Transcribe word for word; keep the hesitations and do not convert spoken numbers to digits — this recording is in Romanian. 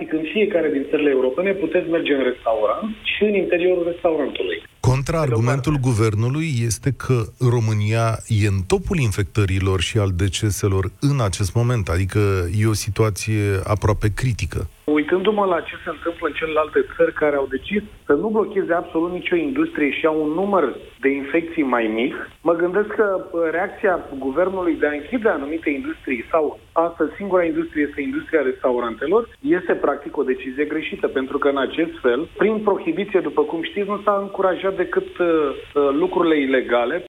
practic în fiecare din țările europene puteți merge în restaurant și în interiorul restaurantului. Contraargumentul guvernului este că România e în topul infectărilor și al deceselor în acest moment, adică e o situație aproape critică. Uitându-mă la ce se întâmplă în celelalte țări care au decis să nu blocheze absolut nicio industrie și au un număr de infecții mai mic, mă gândesc că reacția guvernului de a închide anumite industrii sau astăzi singura industrie este industria restaurantelor, este practic o decizie greșită, pentru că în acest fel, prin prohibiție, după cum știți, nu s-a încurajat decât uh, lucrurile ilegale,